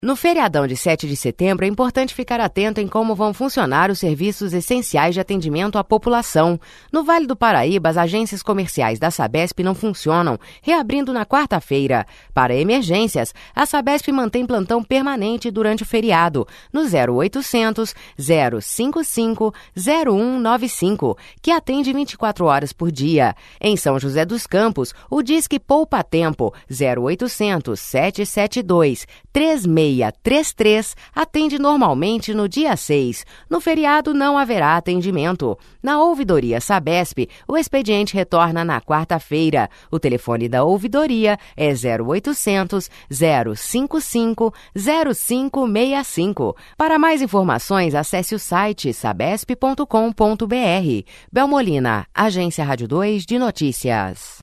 No feriadão de 7 de setembro, é importante ficar atento em como vão funcionar os serviços essenciais de atendimento à população. No Vale do Paraíba, as agências comerciais da Sabesp não funcionam, reabrindo na quarta-feira. Para emergências, a Sabesp mantém plantão permanente durante o feriado, no 0800 055 0195, que atende 24 horas por dia. Em São José dos Campos, o Disque Poupa Tempo, 0800 772 3633, atende normalmente no dia 6. No feriado não haverá atendimento. Na ouvidoria Sabesp, o expediente retorna na quarta-feira. O telefone da ouvidoria é 0800 055 0565. Para mais informações, acesse o site sabesp.com.br. Belmolina, Agência Rádio 2 de Notícias.